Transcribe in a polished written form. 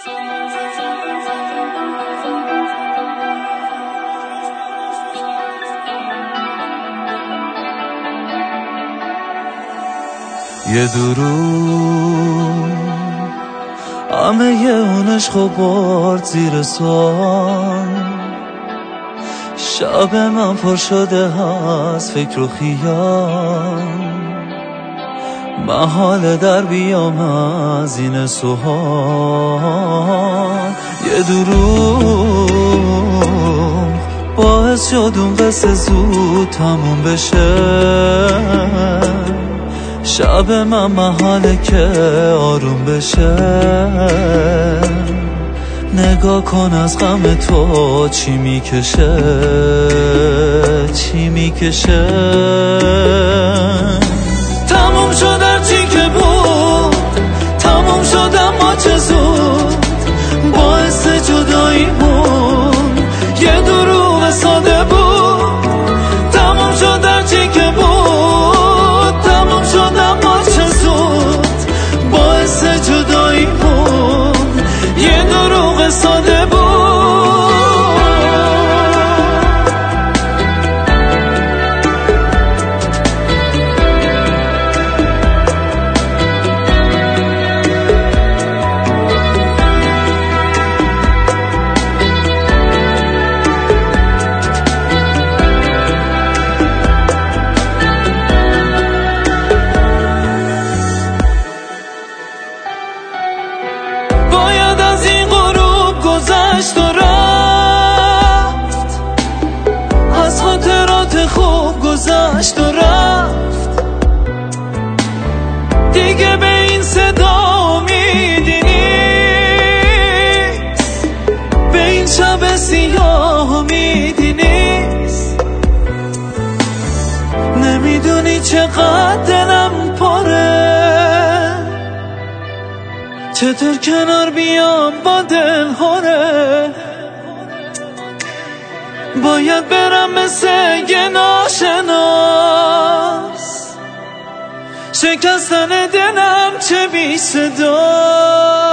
یه دروغ همه اون عشقو برد زیر سوال، شب من پر شده از فکر و خیال، محال در بیام از این سوال. یه دروغ باعث شد اون قصه زود تموم بشه، شب من محاله که آروم بشه. نگاه کن از غم تو چی میکشه، چی میکشه. تموم شد هرچی که بود، تموم شد اما چه زود، باعث جداییمون یه دروغ ساده بود. تموم شد هرچی که بود، تموم شد اما چه زود، باعث جداییمون یه دروغ ساده بود. باید از این غروب گذشت و رفت، از خاطرات خوب گذشت و رفت. دیگه به این صدا امیدی نیست، به این شب سیاه امیدی نیست. نمیدونی چقدر دلم پره، چطور کنار بیام با دل هره. باید برم مثل یه ناشناس، شکستن دلم چه بی صداست.